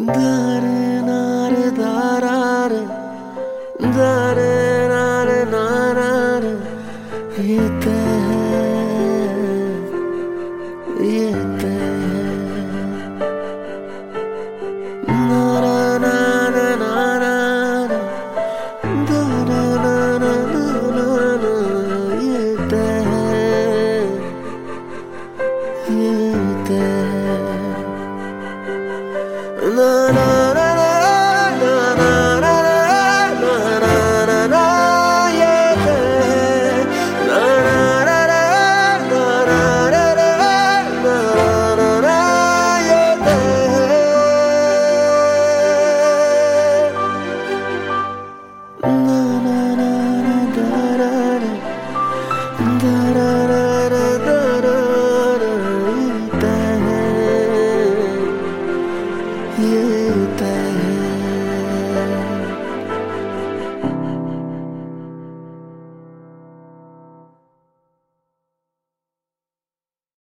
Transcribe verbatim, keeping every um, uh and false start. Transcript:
Dare nare darare, dare nare narare, ये तय है, ये तय है। नारा नारा नारा, दारा नारा नारा, ये तय है, ये तय है। Na na na na na na na na na, yeah. Na na na na na na na na na, yeah. Na na na na da da da da da da da da, yeah.